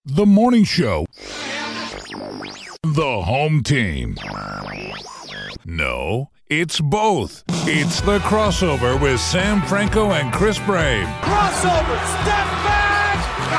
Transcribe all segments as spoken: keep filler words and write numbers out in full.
The morning show. The home team. No, it's both. It's the crossover with Sam Franco and Chris Brame. Crossover, step back!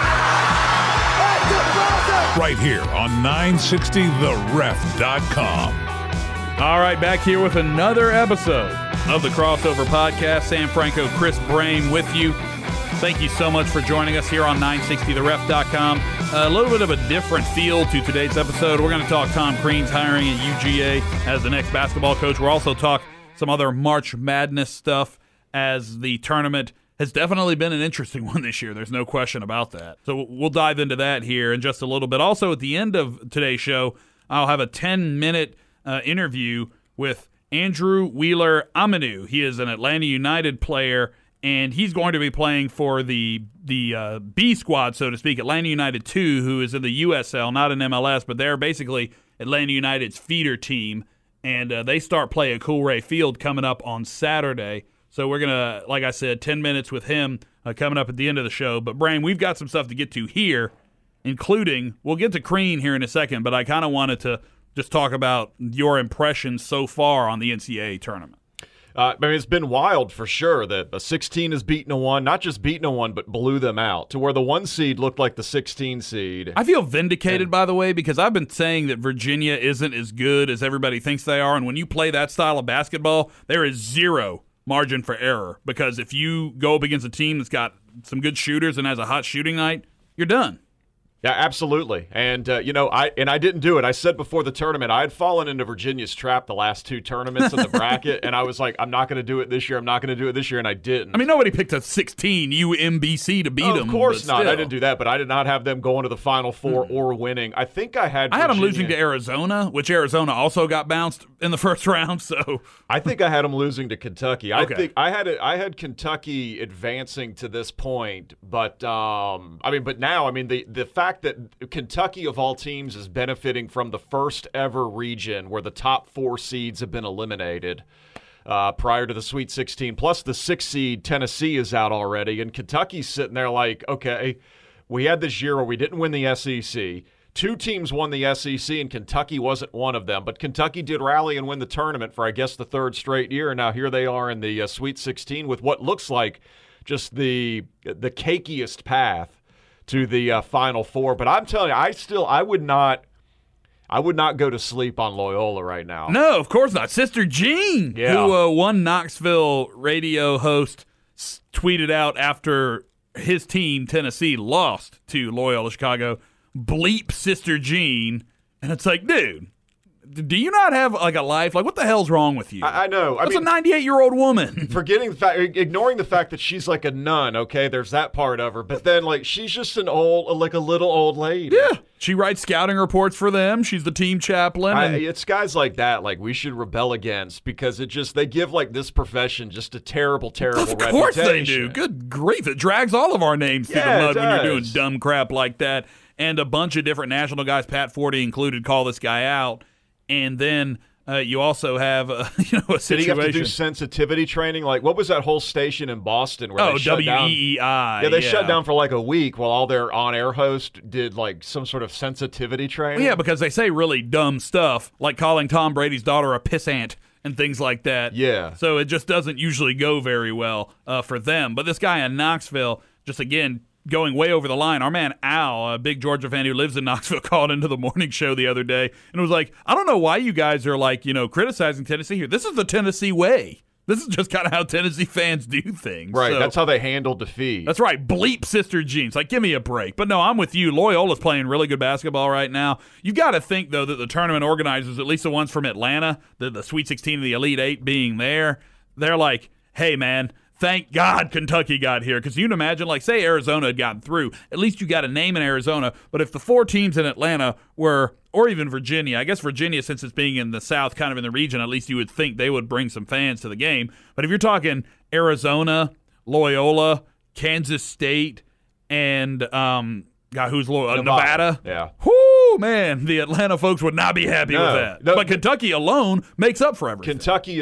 Ah! Right here on nine sixty the ref dot com. All right, back here with another episode of the Crossover Podcast. Sam Franco, Chris Brame with you. Thank you so much for joining us here on nine sixty the ref dot com. A little bit of a different feel to today's episode. We're going to talk Tom Crean's hiring at U G A as the next basketball coach. We'll also talk some other March Madness stuff, as the tournament has definitely been an interesting one this year. There's no question about that. So we'll dive into that here in just a little bit. Also, at the end of today's show, I'll have a ten-minute uh, interview with Andrew Wheeler Aminu. He is an Atlanta United player, and he's going to be playing for the the uh, B squad, so to speak, Atlanta United two, who is in the U S L, not in M L S, but they're basically Atlanta United's feeder team, and uh, they start play at Coolray Field coming up on Saturday. So we're going to, like I said, ten minutes with him uh, coming up at the end of the show. But, Brain, we've got some stuff to get to here, including, we'll get to Crean here in a second, but I kind of wanted to just talk about your impressions so far on the N C double A tournament. Uh, I mean, it's been wild for sure that a sixteen has beaten a one, not just beaten a one, but blew them out to where the one seed looked like the sixteen seed. I feel vindicated, and, by the way, because I've been saying that Virginia isn't as good as everybody thinks they are, and when you play that style of basketball, there is zero margin for error, because if you go up against a team that's got some good shooters and has a hot shooting night, you're done. Yeah, absolutely. And, uh, you know, I and I didn't do it. I said before the tournament, I had fallen into Virginia's trap the last two tournaments in the bracket, and I was like, I'm not going to do it this year. I'm not going to do it this year, and I didn't. I mean, nobody picked a sixteen U M B C to beat oh, them. Of course not. Still. I didn't do that, but I did not have them going to the Final Four mm. or winning. I think I had I had Virginia. them losing to Arizona, which Arizona also got bounced in the first round. So I think I had them losing to Kentucky. I okay. think I had it, I had Kentucky advancing to this point, but um, I mean, but now, I mean, the the fact that Kentucky Kentucky, of all teams, is benefiting from the first ever region where the top four seeds have been eliminated uh, prior to the Sweet sixteen. Plus, the sixth seed, Tennessee, is out already. And Kentucky's sitting there like, okay, we had this year where we didn't win the S E C. Two teams won the S E C, and Kentucky wasn't one of them. But Kentucky did rally and win the tournament for, I guess, the third straight year. And now here they are in the uh, Sweet sixteen with what looks like just the the cakiest path to the uh, Final Four. But I'm telling you, I still, I would not, I would not go to sleep on Loyola right now. No, of course not. Sister Jean, yeah. who uh, one Knoxville radio host s- tweeted out after his team, Tennessee, lost to Loyola Chicago, bleep Sister Jean. And it's like, dude, do you not have like a life? Like, what the hell's wrong with you? I, I know. I That's mean, a ninety-eight-year-old woman. Forgetting the fact, ignoring the fact that she's like a nun. Okay, there's that part of her, but then like she's just an old, like a little old lady. Yeah, she writes scouting reports for them. She's the team chaplain. I, and- it's guys like that, like we should rebel against, because it just they give like this profession just a terrible, terrible Of course reputation. they do. Good grief, it drags all of our names through Yeah, the it mud when you're doing does. dumb crap like that. And a bunch of different national guys, Pat Forty included, call this guy out. And then uh, you also have uh, you know a situation. Did he have to do sensitivity training? Like, what was that whole station in Boston where oh, they shut W E E I. down? Yeah, they yeah. shut down for like a week while all their on-air hosts did like some sort of sensitivity training. Well, yeah, because they say really dumb stuff, like calling Tom Brady's daughter a pissant and things like that. Yeah. So it just doesn't usually go very well uh, for them. But this guy in Knoxville, just again, going way over the line. Our man Al, a big Georgia fan who lives in Knoxville, called into the morning show the other day and was like, I don't know why you guys are like, you know, criticizing Tennessee here. This is the Tennessee way. This is just kind of how Tennessee fans do things. Right, so, that's how they handle defeat. That's right. Bleep Sister Jean. It's like, give me a break. But no, I'm with you. Loyola's playing really good basketball right now. You've got to think, though, that the tournament organizers, at least the ones from Atlanta, the, the Sweet sixteen and the Elite Eight being there, they're like, hey, man, thank God Kentucky got here. Because you can imagine, like, say Arizona had gotten through. At least you got a name in Arizona. But if the four teams in Atlanta were, or even Virginia, I guess Virginia, since it's being in the South, kind of in the region, at least you would think they would bring some fans to the game. But if you're talking Arizona, Loyola, Kansas State, and um, God, who's Loyola? Nevada. Nevada? Yeah. Whoo, man, the Atlanta folks would not be happy No, with that. no. But Kentucky alone makes up for everything. Kentucky is the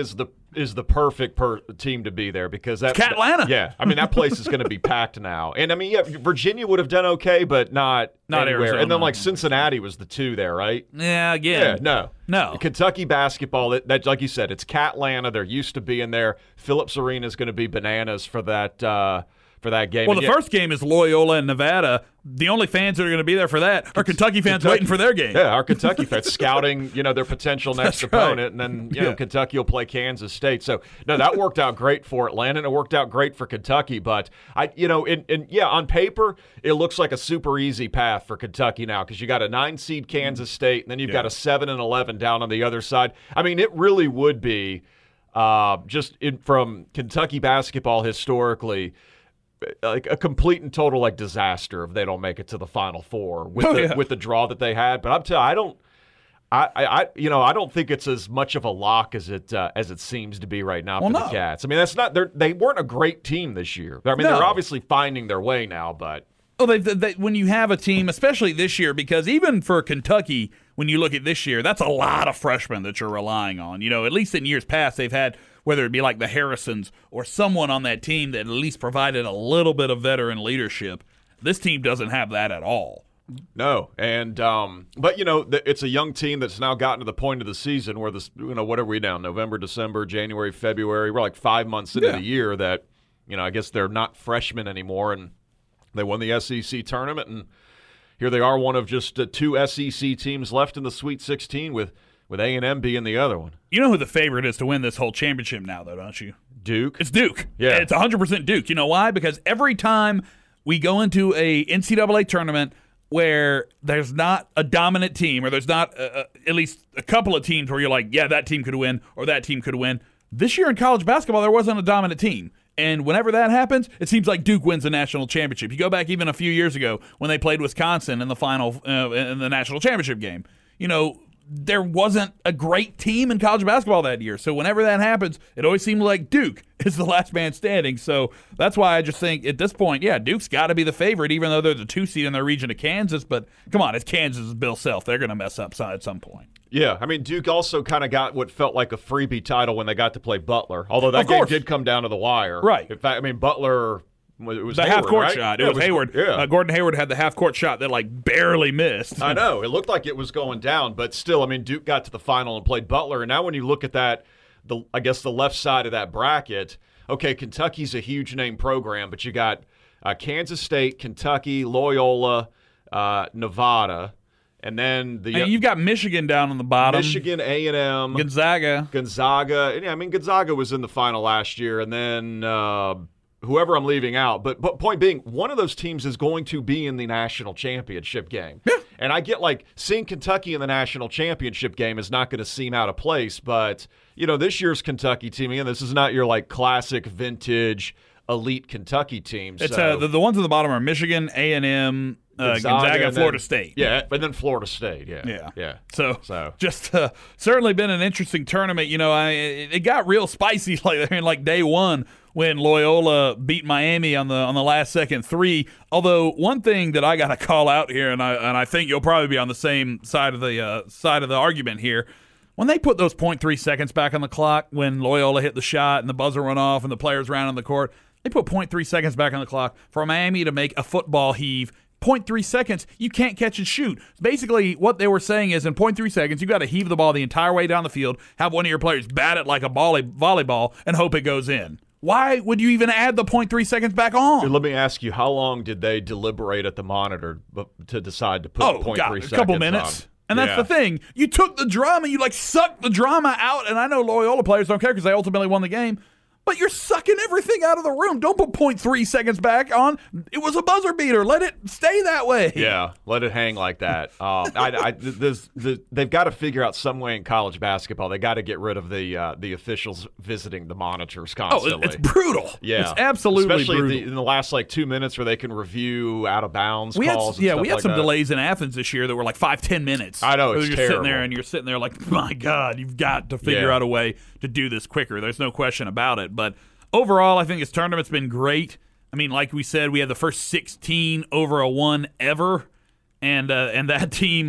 is the perfect per- team to be there because that Catlanta. Yeah, I mean that place is going to be packed now. And I mean, yeah, Virginia would have done okay, but not Not anywhere. Arizona. And then like Cincinnati was the two there, right? Yeah, again. Yeah, no, No. Kentucky basketball. That, that like you said, it's Catlanta. They're used to being there. Phillips Arena is going to be bananas for that. Uh, For that game. Well, and the yeah, first game is Loyola and Nevada. The only fans that are going to be there for that are Kentucky fans Kentucky- waiting for their game. Yeah, our Kentucky fans scouting, you know, their potential next That's right. opponent, and then you know Yeah. Kentucky will play Kansas State. So no, that worked out great for Atlanta, and it worked out great for Kentucky. But I, you know, and and yeah, on paper it looks like a super easy path for Kentucky now because you got a nine seed Kansas State, and then you've Yeah. got a seven and eleven down on the other side. I mean, it really would be uh, just in, from Kentucky basketball historically. Like a complete and total like disaster if they don't make it to the Final Four with Oh, the yeah. with the draw that they had. But I'm telling you, I don't, I, I, you know, I don't think it's as much of a lock as it uh, as it seems to be right now Well, for no. the Cats. I mean, that's not they they weren't a great team this year. I mean, No. they're obviously finding their way now, but Well, they, they, when you have a team, especially this year, because even for Kentucky, when you look at this year, that's a lot of freshmen that you're relying on. You know, at least in years past, they've had, whether it be like the Harrisons or someone on that team that at least provided a little bit of veteran leadership. This team doesn't have that at all. no. And um, but you know, th- it's a young team that's now gotten to the point of the season where this, you know, what are we now? November, December, January, February. We're like five months into Yeah. the year that, you know, I guess they're not freshmen anymore, and they won the S E C tournament, and here they are, one of just uh, two S E C teams left in the Sweet sixteen, with with A and M being the other one. You know who the favorite is to win this whole championship now, though, don't you? Duke. It's Duke. Yeah. It's one hundred percent Duke. You know why? Because every time we go into a N C double A tournament where there's not a dominant team, or there's not uh, uh, at least a couple of teams where you're like, yeah, that team could win or that team could win. This year in college basketball, there wasn't a dominant team. And whenever that happens, it seems like Duke wins the national championship. You go back even a few years ago when they played Wisconsin in the final uh, in the national championship game. You know, there wasn't a great team in college basketball that year. So whenever that happens, it always seemed like Duke is the last man standing. So that's why I just think at this point, yeah, Duke's got to be the favorite, even though they're the two seed in their region of Kansas. But come on, it's Kansas' Bill Self. They're going to mess up at some point. Yeah, I mean, Duke also kind of got what felt like a freebie title when they got to play Butler, although that Of game course. did come down to the wire. Right. In fact, I mean, Butler, it was The Hayward, half-court right? shot. It Yeah, was Hayward. Yeah. Uh, Gordon Hayward had the half-court shot that, like, barely missed. I know. It looked like it was going down, but still, I mean, Duke got to the final and played Butler. And now when you look at that, the I guess the left side of that bracket, okay, Kentucky's a huge name program, but you got uh, Kansas State, Kentucky, Loyola, uh, Nevada, and then the And you've got Michigan down on the bottom. Michigan, A and M, Gonzaga. Gonzaga. And, yeah, I mean, Gonzaga was in the final last year, and then uh, whoever I'm leaving out. But, but point being, one of those teams is going to be in the national championship game. Yeah. And I get like seeing Kentucky in the national championship game is not going to seem out of place, but you know, this year's Kentucky team, again, this is not your like classic vintage elite Kentucky team. It's so. uh, the, the ones at the bottom are Michigan, A and M, uh, Gonzaga, and and Florida then- State. Yeah, and then Florida State. Yeah, Yeah. yeah. So, So. just uh, certainly been an interesting tournament. You know, I it, it got real spicy like there in like day one when Loyola beat Miami on the on the last second three. Although one thing that I got to call out here, and I and I think you'll probably be on the same side of the uh, side of the argument here. When they put those point three seconds back on the clock, when Loyola hit the shot and the buzzer went off and the players ran on the court, they put point three seconds back on the clock for Miami to make a football heave. point three seconds, you can't catch and shoot. Basically, what they were saying is in point three seconds, you got to heave the ball the entire way down the field, have one of your players bat it like a volley, volleyball, and hope it goes in. Why would you even add the point three seconds back on? Dude, let me ask you, how long did they deliberate at the monitor bu- to decide to put Oh, point God, three a seconds couple minutes. on? And that's Yeah. the thing. You took the drama, you like sucked the drama out, and I know Loyola players don't care because they ultimately won the game. But you're sucking everything out of the room. Don't put point three seconds back on. It was a buzzer beater. Let it stay that way. Yeah, let it hang like that. Um, I, I, this, the, they've got to figure out some way in college basketball. They got to get rid of the uh, the officials visiting the monitors Oh, constantly. it- it's brutal. Yeah, It's absolutely especially brutal. The, in the last like two minutes where they can review out of bounds We had, calls. and yeah, stuff we had like some that. delays in Athens this year that were like five, ten minutes. I know, Where it's you're sitting there terrible. and you're sitting there like, my God, you've got to figure Yeah. out a way to do this quicker. There's no question about it. But overall, I think this tournament's been great. I mean, like we said, we had the first sixteen over a one ever, and uh, and that team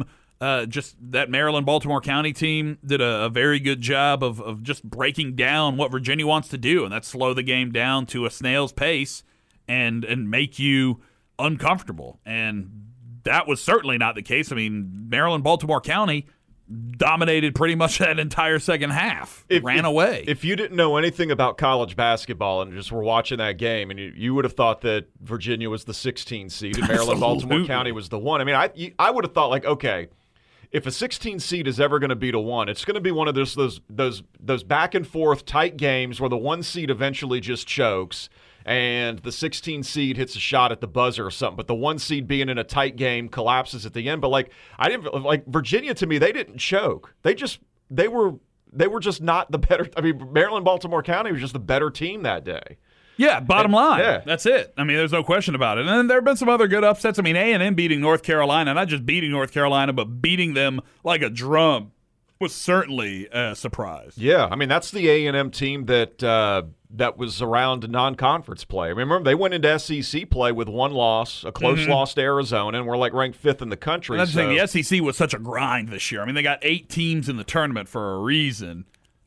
Uh, just that Maryland-Baltimore County team did a, a very good job of, of just breaking down what Virginia wants to do, and that's slow the game down to a snail's pace and and make you uncomfortable. And that was certainly not the case. I mean, Maryland-Baltimore County dominated pretty much that entire second half. If, ran if, away. If you didn't know anything about college basketball and just were watching that game, and you, you would have thought that Virginia was the sixteen seed and Maryland-Baltimore County was the one. I mean, I you, I would have thought, like, okay, if a sixteen seed is ever going to beat a one, it's going to be one of those those those those back and forth tight games where the one seed eventually just chokes and the sixteen seed hits a shot at the buzzer or something, but the one seed being in a tight game collapses at the end. But like I didn't like Virginia to me, they didn't choke. They just they were they were just not the better. I mean, Maryland Baltimore County was just the better team that day. Yeah, bottom and, line. Yeah. That's it. I mean, there's no question about it. And then there have been some other good upsets. I mean, A and M beating North Carolina, not just beating North Carolina, but beating them like a drum was certainly a surprise. Yeah, I mean, that's the A and M team that uh, that was around non-conference play. I mean, remember, they went into S E C play with one loss, a close mm-hmm. loss to Arizona, and we're like ranked fifth in the country. And that's so. the thing. The S E C was such a grind this year. I mean, they got eight teams in the tournament for a reason.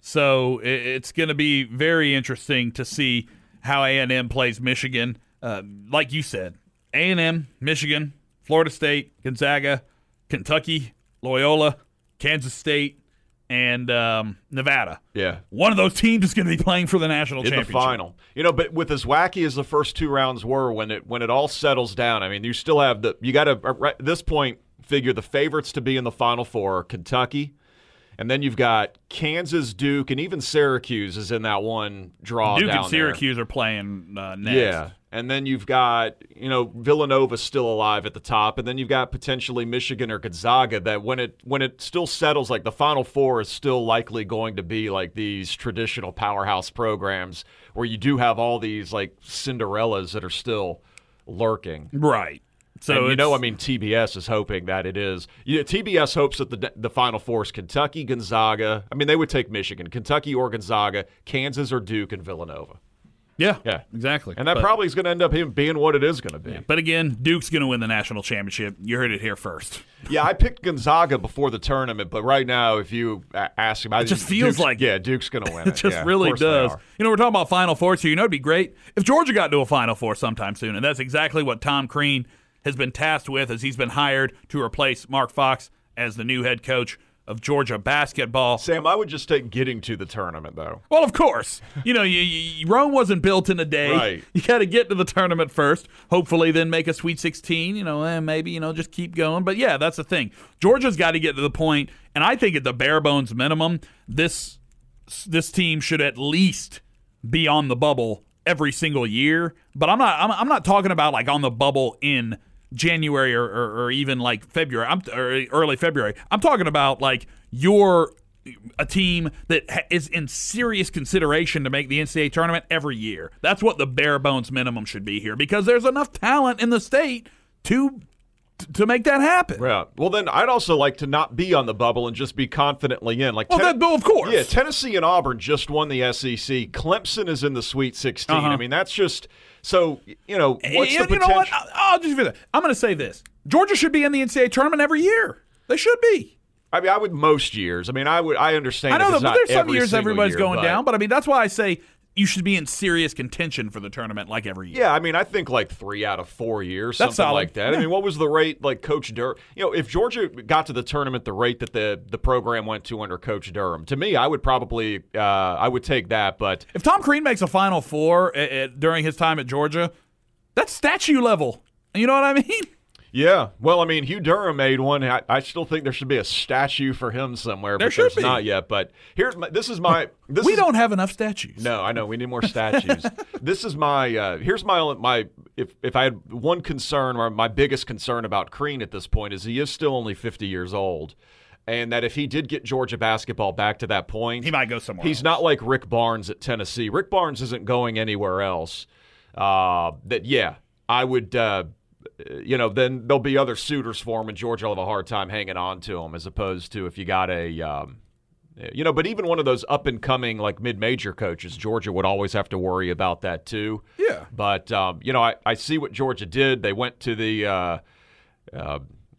So it's going to be very interesting to see how A and M plays Michigan. Uh, like you said, A and M, Michigan, Florida State, Gonzaga, Kentucky, Loyola, Kansas State, and um, Nevada. Yeah. One of those teams is going to be playing for the national in championship. the final. You know, but with as wacky as the first two rounds were, when it when it all settles down, I mean, you still have the – you got to, at this point, figure the favorites to be in the Final Four are Kentucky, and then you've got Kansas, Duke, and even Syracuse is in that one draw Duke down and Syracuse there. are playing uh, next. Yeah, and then you've got, you know, Villanova still alive at the top, and then you've got potentially Michigan or Gonzaga that when it when it still settles, like the Final Four is still likely going to be like these traditional powerhouse programs where you do have all these like Cinderellas that are still lurking. Right. So and you know, I mean, T B S is hoping that it is. You know, T B S hopes that the the Final Four is Kentucky, Gonzaga. I mean, they would take Michigan, Kentucky or Gonzaga, Kansas or Duke, and Villanova. Yeah, yeah, exactly. And that but, probably is going to end up him being what it is going to be. Yeah, but again, Duke's going to win the national championship. You heard it here first. Yeah, I picked Gonzaga before the tournament, but right now, if you ask him, I it just feels Duke's, like yeah, Duke's going to win. It it just yeah, really does. You know, we're talking about Final Fours here. You know, it'd be great if Georgia got to a Final Four sometime soon, and that's exactly what Tom Crean has been tasked with as he's been hired to replace Mark Fox as the new head coach of Georgia basketball. Sam, I would just take getting to the tournament, though. Well, of course. You know, you, you, Rome wasn't built in a day. Right. You got to get to the tournament first, hopefully then make a Sweet sixteen, you know, and maybe, you know, just keep going. But, yeah, that's the thing. Georgia's got to get to the point, and I think at the bare bones minimum, this this team should at least be on the bubble every single year. But I'm not I'm, I'm not talking about, like, on the bubble in January or, or, or even like February, I'm, or early February. I'm talking about like you're a team that ha- is in serious consideration to make the N C double A tournament every year. That's what the bare bones minimum should be here because there's enough talent in the state to to make that happen. Yeah. Well, then I'd also like to not be on the bubble and just be confidently in. Like, well, ten- that, well, of course. Yeah, Tennessee and Auburn just won the S E C. Clemson is in the Sweet sixteen. Uh-huh. I mean, that's just so. You know, what's you, the potential? You know what? I'll, I'll just that. I'm going to say this: Georgia should be in the N C double A tournament every year. They should be. I mean, I would most years. I mean, I would. I understand. I know, that but there's some every years everybody's year, going but, down. But I mean, that's why I say you should be in serious contention for the tournament like every year. Yeah, I mean, I think like three out of four years, That's something solid. like that. Yeah. I mean, what was the rate like Coach Durham? You know, if Georgia got to the tournament the rate that the the program went to under Coach Durham, to me, I would probably uh, I would take that. But if Tom Crean makes a Final Four at, at, during his time at Georgia, that's statue level. You know what I mean? Yeah. Well, I mean, Hugh Durham made one. I, I still think there should be a statue for him somewhere. There but should there's be. not yet. But here's my, this is my. This we is, don't have enough statues. No, I know we need more statues. This is my. Uh, here's my my. If if I had one concern or my biggest concern about Crean at this point is he is still only fifty years old. And that if he did get Georgia basketball back to that point, he might go somewhere He's else. not like Rick Barnes at Tennessee. Rick Barnes isn't going anywhere else. Uh, that, yeah, I would, uh, you know, then there'll be other suitors for him, and Georgia will have a hard time hanging on to him as opposed to if you got a, um, you know, but even one of those up-and-coming, like, mid-major coaches, Georgia would always have to worry about that too. Yeah. But, um, you know, I, I see what Georgia did. They went to the uh, – uh,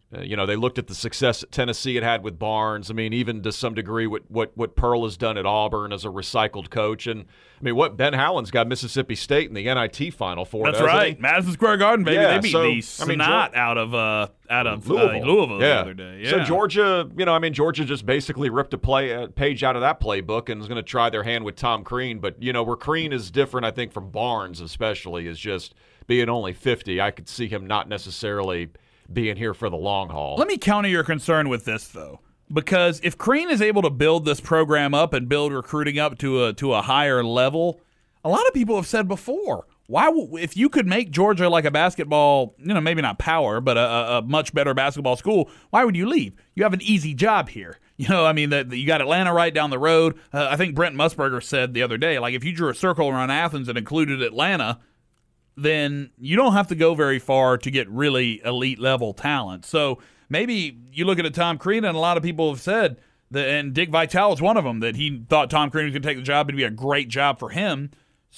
Uh, you know, they looked at the success that Tennessee had had with Barnes. I mean, even to some degree what, what, what Pearl has done at Auburn as a recycled coach. And, I mean, what Ben Howland's got Mississippi State in the N I T final for. That's right. He? Madison Square Garden, baby. Yeah, they beat so, the I mean, snot Georgia, out of uh, out of Louisville, uh, Louisville yeah. the other day. Yeah. So Georgia, you know, I mean, Georgia just basically ripped a play a page out of that playbook and is going to try their hand with Tom Crean. But, you know, where Crean is different, I think, from Barnes especially, is just being only fifty. I could see him not necessarily – being here for the long haul. Let me counter your concern with this, though, because if Crean is able to build this program up and build recruiting up to a to a higher level, a lot of people have said before, why if you could make Georgia like a basketball, you know, maybe not power, but a, a much better basketball school, why would you leave? You have an easy job here. You know, I mean, the, the, you got Atlanta right down the road. Uh, I think Brent Musburger said the other day, like if you drew a circle around Athens and included Atlanta, then you don't have to go very far to get really elite level talent. So maybe you look at a Tom Crean, and a lot of people have said that, and Dick Vitale is one of them, that he thought Tom Crean was going to take the job. It'd be a great job for him.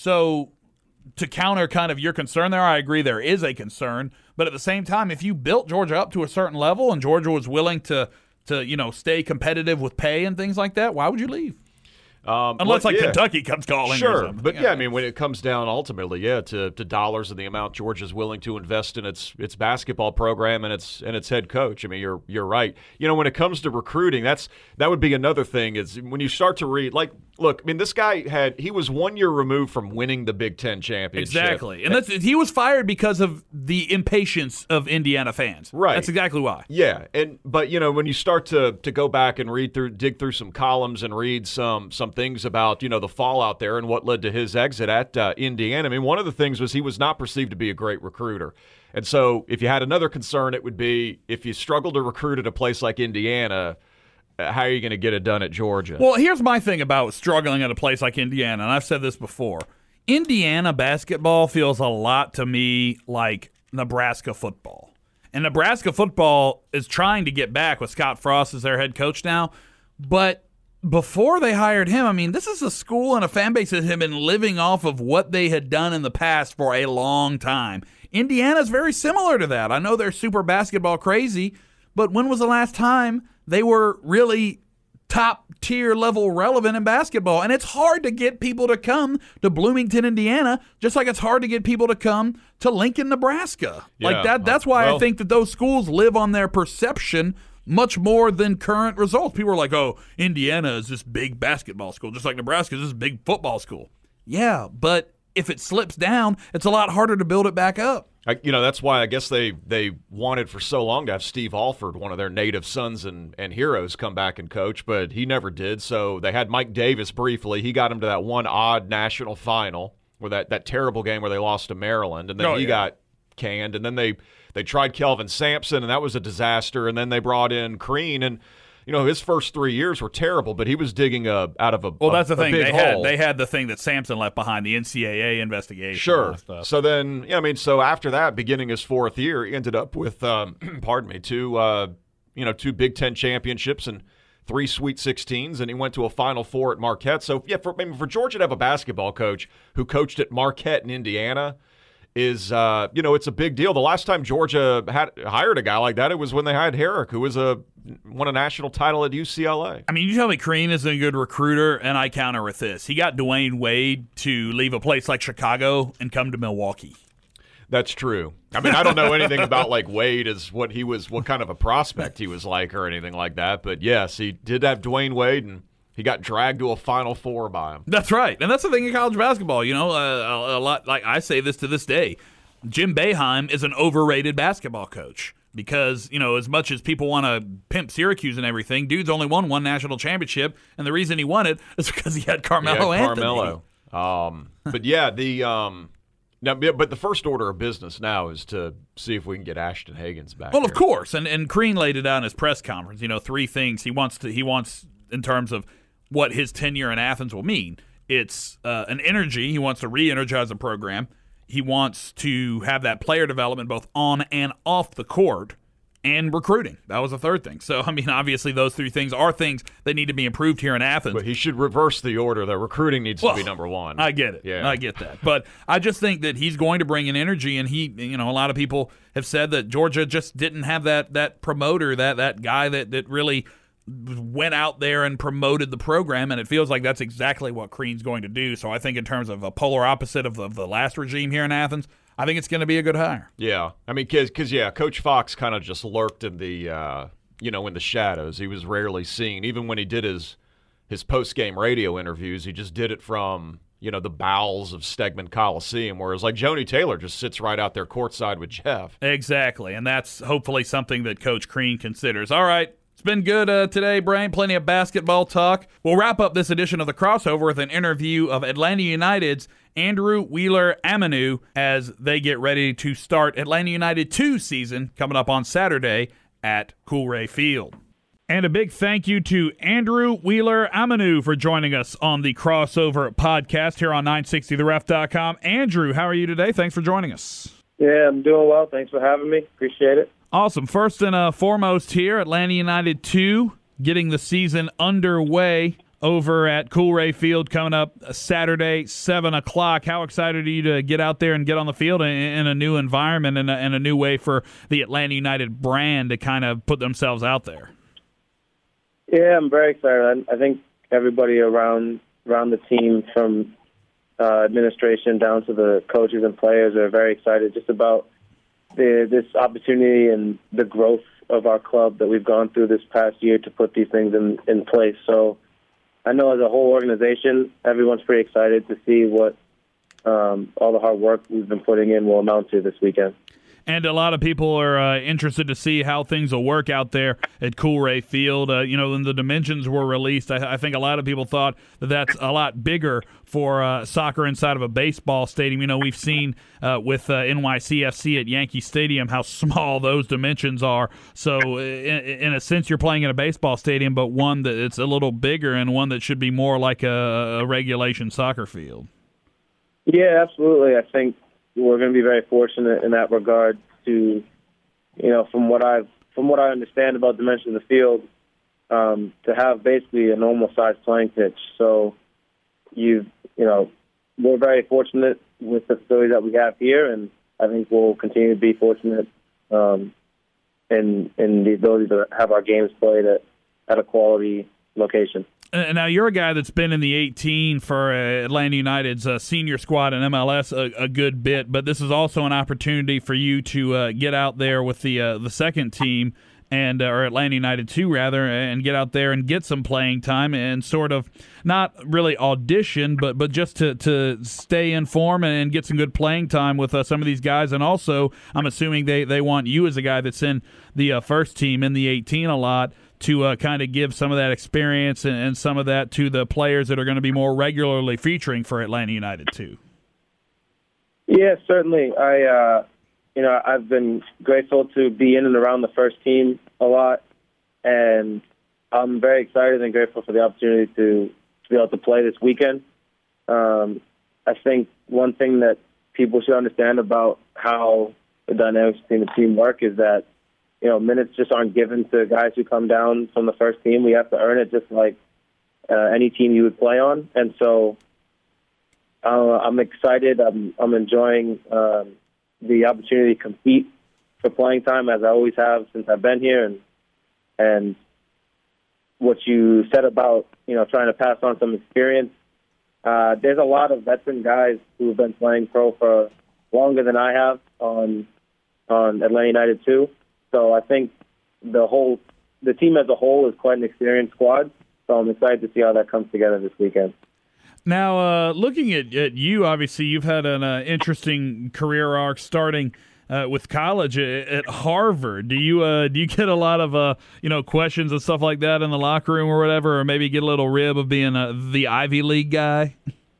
So to counter kind of your concern there, I agree there is a concern. But at the same time, if you built Georgia up to a certain level and Georgia was willing to, to you know, stay competitive with pay and things like that, why would you leave? Um, Unless, well, like, yeah. Kentucky comes calling sure, or something. but yeah, I mean, when it comes down ultimately, yeah, to, to dollars and the amount Georgia's willing to invest in its its basketball program and its and its head coach. I mean, you're you're right. You know, when it comes to recruiting, that's that would be another thing. Is when you start to read, like, look, I mean, this guy had he was one year removed from winning the Big Ten championship. Exactly, and that's he was fired because of the impatience of Indiana fans. Right, that's exactly why. Yeah, and but you know, when you start to to go back and read through, dig through some columns and read some some things about, you know, the fallout there and what led to his exit at uh, Indiana. I mean, one of the things was he was not perceived to be a great recruiter. And so if you had another concern, it would be if you struggle to recruit at a place like Indiana, uh, how are you going to get it done at Georgia? Well, here's my thing about struggling at a place like Indiana, and I've said this before. Indiana basketball feels a lot to me like Nebraska football. And Nebraska football is trying to get back with Scott Frost as their head coach now, but before they hired him, I mean, this is a school and a fan base that had been living off of what they had done in the past for a long time. Indiana's very similar to that. I know they're super basketball crazy, but when was the last time they were really top-tier level relevant in basketball? And it's hard to get people to come to Bloomington, Indiana, just like it's hard to get people to come to Lincoln, Nebraska. Yeah, like that. That's why well, I think that those schools live on their perception much more than current results. People are like, oh, Indiana is this big basketball school, just like Nebraska is this big football school. Yeah, but if it slips down, it's a lot harder to build it back up. I, you know, that's why I guess they, they wanted for so long to have Steve Alford, one of their native sons and, and heroes, come back and coach, but he never did. So they had Mike Davis briefly. He got him to that one odd national final, where that, that terrible game where they lost to Maryland, and then oh, he yeah. got canned. And then they, they tried Kelvin Sampson, and that was a disaster. And then they brought in Crean, and you know, his first three years were terrible, but he was digging a, out of a Well, a, that's the a thing. big They hole. had they had the thing that Sampson left behind, the N C double A investigation. Sure. And stuff. So then, yeah, I mean, so after that, beginning his fourth year, he ended up with, um, pardon me, two, uh, you know, two Big Ten championships and three Sweet sixteens, and he went to a Final Four at Marquette. So, yeah, for, I mean, for Georgia to have a basketball coach who coached at Marquette in Indiana is, uh, you know, it's a big deal. The last time Georgia had hired a guy like that, it was when they hired Herrick, who was a won a national title at U C L A. I mean, you tell me Crean isn't a good recruiter, and I counter with this. He got Dwayne Wade to leave a place like Chicago and come to Milwaukee. That's true. I mean, I don't know anything about like Wade as what he was, what kind of a prospect he was like or anything like that. But yes, he did have Dwayne Wade, and he got dragged to a Final Four by him. That's right, and that's the thing in college basketball. You know, uh, a, a lot like I say this to this day. Jim Boeheim is an overrated basketball coach because, you know, as much as people want to pimp Syracuse and everything, dude's only won one national championship, and the reason he won it is because he had Carmelo yeah, Anthony. Carmelo. Um, but yeah, the um, now, but the first order of business now is to see if we can get Ashton Hagans back. Well, here. of course, and and Crean laid it out in his press conference. You know, three things he wants to he wants in terms of what his tenure in Athens will mean. It's uh, an energy. He wants to re-energize the program. He wants to have that player development both on and off the court. and recruiting. That was the third thing. So, I mean, obviously those three things are things that need to be improved here in Athens. But he should reverse the order. That recruiting needs well, to be number one. I get it. Yeah. I get that. But I just think that he's going to bring in energy, and he, you know, a lot of people have said that Georgia just didn't have that that promoter, that that guy that, that really went out there and promoted the program, and it feels like that's exactly what Crean's going to do. So I think in terms of a polar opposite of the, of the last regime here in Athens, I think it's going to be a good hire. Yeah. I mean, because, yeah, Coach Fox kind of just lurked in the, uh, you know, in the shadows. He was rarely seen. Even when he did his, his post-game radio interviews, he just did it from, you know, the bowels of Stegman Coliseum, whereas like Joni Taylor just sits right out there courtside with Jeff. Exactly, and that's hopefully something that Coach Crean considers. All right. It's been good uh, today, Brain. Plenty of basketball talk. We'll wrap up this edition of The Crossover with an interview of Atlanta United's Andrew Wheeler-Aminu as they get ready to start Atlanta United two season coming up on Saturday at Coolray Field. And a big thank you to Andrew Wheeler-Aminu for joining us on The Crossover podcast here on nine sixty the ref dot com. Andrew, how are you today? Thanks for joining us. Yeah, I'm doing well. Thanks for having me. Appreciate it. Awesome. First and uh, foremost here, Atlanta United two, getting the season underway over at Coolray Field coming up Saturday, seven o'clock. How excited are you to get out there and get on the field in, in a new environment and a, and a new way for the Atlanta United brand to kind of put themselves out there? Yeah, I'm very excited. I, I think everybody around around the team, from uh, administration down to the coaches and players, are very excited just about the, this opportunity and the growth of our club that we've gone through this past year to put these things in, in place. So I know as a whole organization, everyone's pretty excited to see what um, all the hard work we've been putting in will amount to this weekend. And a lot of people are uh, interested to see how things will work out there at Coolray Field. Uh, you know, when the dimensions were released, I, I think a lot of people thought that that's a lot bigger for uh, soccer inside of a baseball stadium. You know, we've seen uh, with uh, N Y C F C at Yankee Stadium how small those dimensions are. So, in, in a sense, you're playing in a baseball stadium, but one that it's a little bigger and one that should be more like a, a regulation soccer field. Yeah, absolutely. I think we're going to be very fortunate in that regard to, you know, from what I've from what I understand about dimension of the field, um, to have basically a normal sized playing pitch. So you you know, we're very fortunate with the facility that we have here, and I think we'll continue to be fortunate um, in in the ability to have our games played at, at a quality location. Uh, now, you're a guy that's been in the eighteen for uh, Atlanta United's uh, senior squad in M L S a, a good bit, but this is also an opportunity for you to uh, get out there with the uh, the second team, and uh, or Atlanta United two, rather, and get out there and get some playing time and sort of not really audition, but but just to, to stay in form and get some good playing time with uh, some of these guys. And also, I'm assuming they, they want you as a guy that's in the uh, first team in the eighteen a lot to uh, kind of give some of that experience and, and some of that to the players that are going to be more regularly featuring for Atlanta United too. Yeah, certainly. I, uh, you know, I've been grateful to be in and around the first team a lot, and I'm very excited and grateful for the opportunity to, to be able to play this weekend. Um, I think one thing that people should understand about how the dynamics between the team work is that, you know, minutes just aren't given to guys who come down from the first team. We have to earn it just like uh, any team you would play on. And so uh, I'm excited. I'm, I'm enjoying um, the opportunity to compete for playing time, as I always have since I've been here. And and what you said about, you know, trying to pass on some experience, uh, there's a lot of veteran guys who have been playing pro for longer than I have on on Atlanta United too. So I think the whole, the team as a whole is quite an experienced squad. So I'm excited to see how that comes together this weekend. Now, uh, looking at, at you, obviously you've had an uh, interesting career arc starting uh, with college at, at Harvard. Do you uh, do you get a lot of uh, you know questions and stuff like that in the locker room or whatever, or maybe get a little rib of being uh, the Ivy League guy?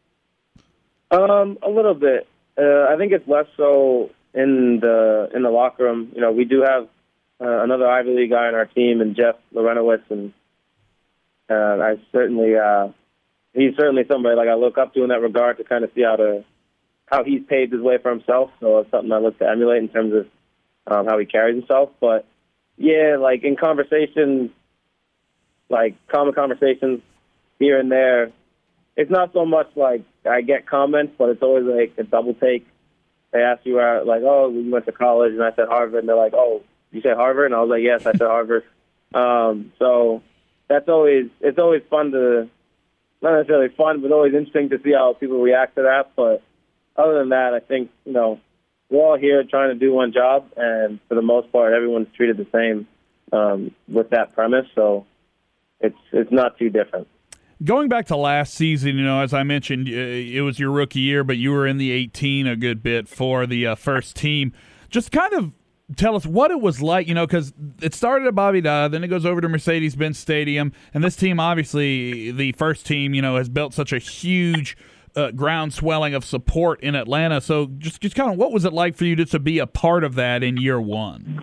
Um, a little bit. Uh, I think it's less so in the in the locker room. You know, we do have Uh, another Ivy League guy on our team, and Jeff Lorenowitz, and uh, I certainly uh, he's certainly somebody like I look up to in that regard to kind of see how to how he's paved his way for himself. So it's something I look to emulate in terms of um, how he carries himself. But yeah, like in conversations, like common conversations here and there, it's not so much like I get comments, but it's always like a double take. They ask you, uh, like, oh, we went to college, and I said Harvard, and they're like, oh, you said Harvard? And I was like, yes, I said Harvard. Um, so that's always, it's always fun to, not necessarily fun, but always interesting to see how people react to that. But other than that, I think, you know, we're all here trying to do one job, and for the most part, everyone's treated the same um, with that premise. So it's it's not too different. Going back to last season, you know, as I mentioned, it was your rookie year, but you were in the eighteen a good bit for the uh, first team. Just kind of tell us what it was like, you know, because it started at Bobby Dodd, then it goes over to Mercedes-Benz Stadium, and this team, obviously, the first team, you know, has built such a huge uh, ground swelling of support in Atlanta. So just, just kind of what was it like for you to, to be a part of that in year one?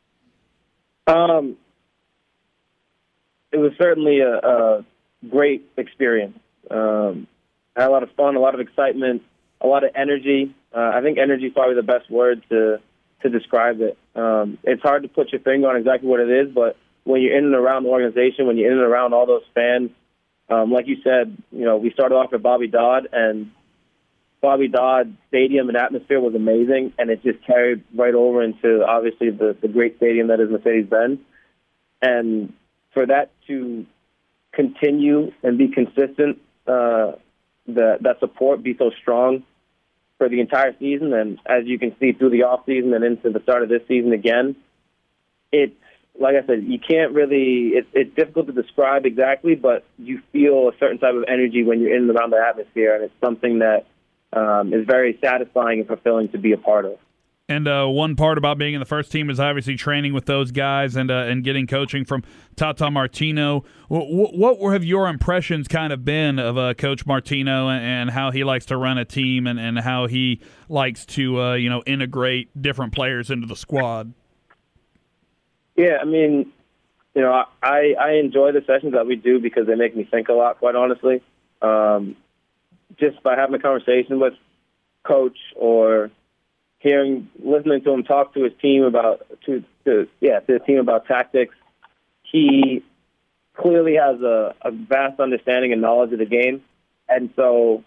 Um, it was certainly a, a great experience. Um, I had a lot of fun, a lot of excitement, a lot of energy. Uh, I think energy is probably the best word to to describe it. Um, it's hard to put your finger on exactly what it is, but when you're in and around the organization, when you're in and around all those fans, um, like you said, you know, we started off at Bobby Dodd, and Bobby Dodd Stadium and atmosphere was amazing, and it just carried right over into, obviously, the, the great stadium that is Mercedes-Benz. And for that to continue and be consistent, uh, the, that support be so strong for the entire season, and as you can see through the off season and into the start of this season again, it's, like I said, you can't really, it, it's difficult to describe exactly, but you feel a certain type of energy when you're in and around the atmosphere, and it's something that um, is very satisfying and fulfilling to be a part of. And uh, one part about being in the first team is obviously training with those guys and uh, and getting coaching from Tata Martino. W- what have your impressions kind of been of uh, Coach Martino and, and how he likes to run a team and, and how he likes to uh, you know integrate different players into the squad? Yeah, I mean, you know, I, I enjoy the sessions that we do because they make me think a lot, quite honestly. Um, just by having a conversation with Coach or hearing, listening to him talk to his team about, to, to yeah, to his team about tactics, he clearly has a, a vast understanding and knowledge of the game. And so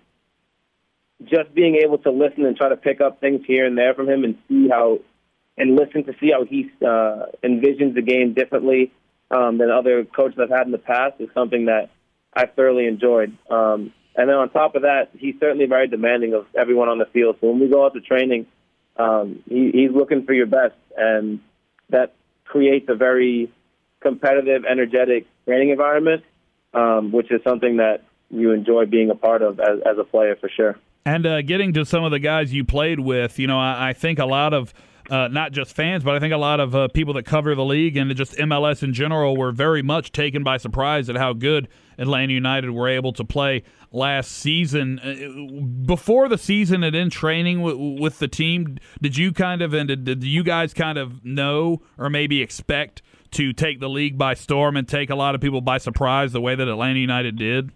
just being able to listen and try to pick up things here and there from him and see how, and listen to see how he uh, envisions the game differently um, than other coaches I've had in the past is something that I thoroughly enjoyed. Um, and then on top of that, he's certainly very demanding of everyone on the field. So when we go out to training, Um, he, he's looking for your best, and that creates a very competitive, energetic training environment, um, which is something that you enjoy being a part of as, as a player for sure. And uh, getting to some of the guys you played with, you know, I, I think a lot of uh, not just fans, but I think a lot of uh, people that cover the league and just M L S in general were very much taken by surprise at how good Atlanta United were able to play last season. Before the season and in training w- with the team, did you kind of, and did, did you guys kind of know or maybe expect to take the league by storm and take a lot of people by surprise the way that Atlanta United did?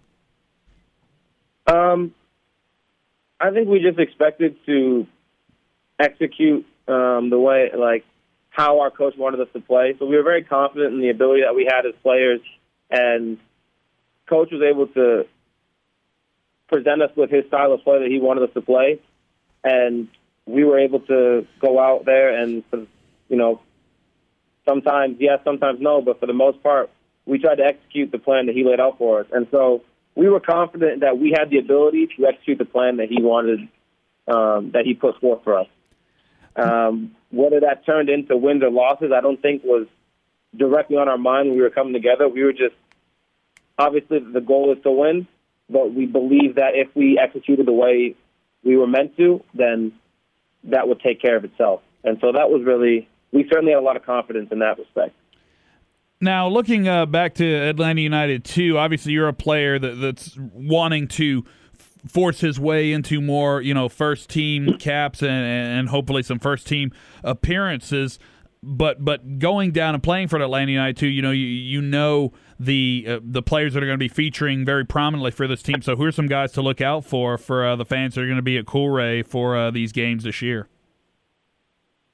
Um, I think we just expected to execute um, the way, like, how our coach wanted us to play. So we were very confident in the ability that we had as players, and Coach was able to present us with his style of play that he wanted us to play, and we were able to go out there and, you know, sometimes yes, sometimes no, but for the most part, we tried to execute the plan that he laid out for us. And so we were confident that we had the ability to execute the plan that he wanted, um, that he put forth for us. Um, whether that turned into wins or losses, I don't think was directly on our mind when we were coming together. We were just, obviously the goal is to win, but we believe that if we executed the way we were meant to, then that would take care of itself. And so that was really, we certainly had a lot of confidence in that respect. Now, looking uh, back to Atlanta United, too, obviously you're a player that, that's wanting to f- force his way into more, you know, first-team caps and, and hopefully some first-team appearances. But but going down and playing for Atlanta United, too, you know, you, you know the uh, the players that are going to be featuring very prominently for this team. So who are some guys to look out for for uh, the fans that are going to be at Coolray for uh, these games this year?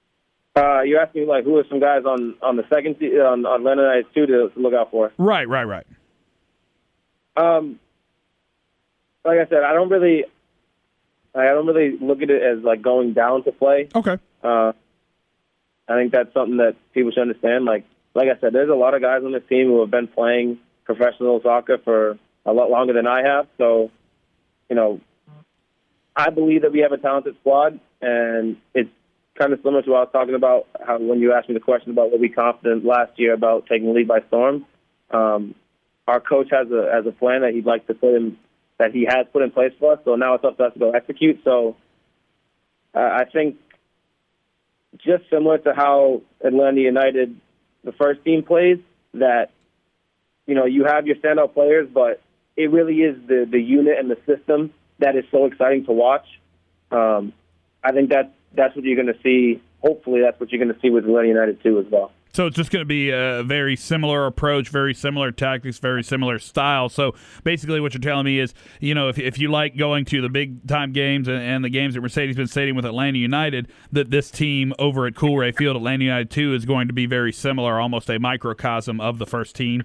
Uh, you're asking like who are some guys on, on the second te- on, on Atlanta United two to, to look out for? Right, right, right. Um, like I said, I don't really, I don't really look at it as like going down to play. Okay. Uh, I think that's something that people should understand. Like, like I said, there's a lot of guys on this team who have been playing professional soccer for a lot longer than I have. So, you know, I believe that we have a talented squad, and it's kind of similar to what I was talking about how when you asked me the question about were we confident last year about taking the league by storm. Um, our coach has a has a plan that he'd like to put in, that he has put in place for us. So now it's up to us to go execute. So uh, I think just similar to how Atlanta United, the first team plays, that, you know, you have your standout players, but it really is the, the unit and the system that is so exciting to watch. Um, I think that that's what you're going to see. Hopefully that's what you're going to see with Atlanta United too as well. So it's just going to be a very similar approach, very similar tactics, very similar style. So basically what you're telling me is, you know, if if you like going to the big-time games and, and the games at Mercedes-Benz Stadium with Atlanta United, that this team over at Coolray Field, Atlanta United two, is going to be very similar, almost a microcosm of the first team?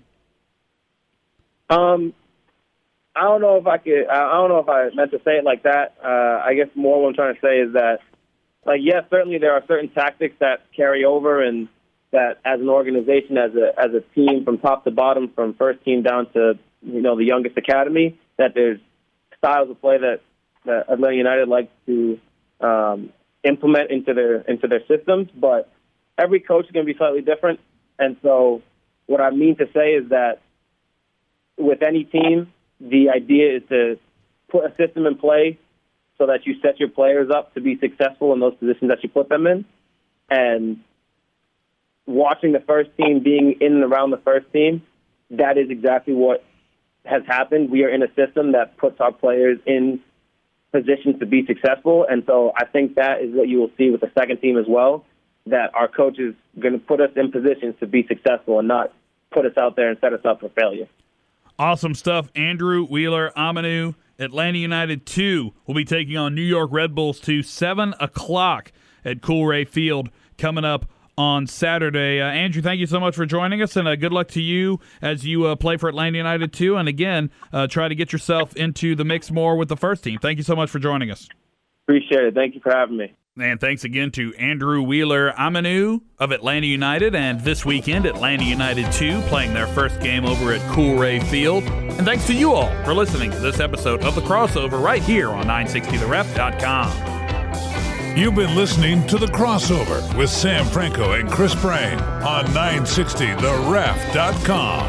Um, I don't know if I could. I don't know if I meant to say it like that. Uh, I guess more what I'm trying to say is that, like, yes, certainly there are certain tactics that carry over, and that as an organization, as a as a team, from top to bottom, from first team down to, you know, the youngest academy, that there's styles of play that, that Atlanta United likes to um, implement into their into their systems. But every coach is going to be slightly different, and so what I mean to say is that with any team, the idea is to put a system in play so that you set your players up to be successful in those positions that you put them in. And watching the first team, being in and around the first team, that is exactly what has happened. We are in a system that puts our players in positions to be successful. And so I think that is what you will see with the second team as well, that our coach is going to put us in positions to be successful and not put us out there and set us up for failure. Awesome stuff. Andrew Wheeler Aminu, Atlanta United two will be taking on New York Red Bulls two, seven o'clock at Coolray Field coming up on Saturday. Uh, Andrew, thank you so much for joining us, and uh, good luck to you as you uh, play for Atlanta United two. And again, uh, try to get yourself into the mix more with the first team. Thank you so much for joining us. Appreciate it. Thank you for having me. And thanks again to Andrew Wheeler Aminu of Atlanta United. And this weekend, Atlanta United two playing their first game over at Coolray Field. And thanks to you all for listening to this episode of The Crossover right here on nine sixty the ref dot com. You've been listening to The Crossover with Sam Franco and Chris Brame on nine sixty the ref dot com.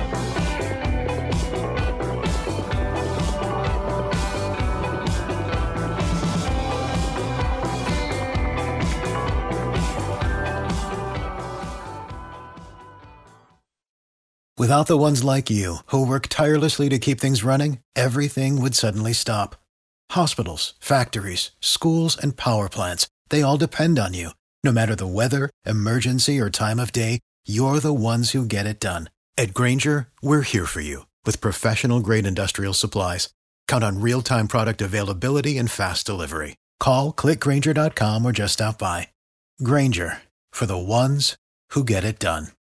Without the ones like you, who work tirelessly to keep things running, everything would suddenly stop. Hospitals, factories, schools, and power plants, they all depend on you. No matter the weather, emergency, or time of day, you're the ones who get it done. At Grainger, we're here for you with professional-grade industrial supplies. Count on real-time product availability and fast delivery. Call, click Grainger dot com, or just stop by. Grainger, for the ones who get it done.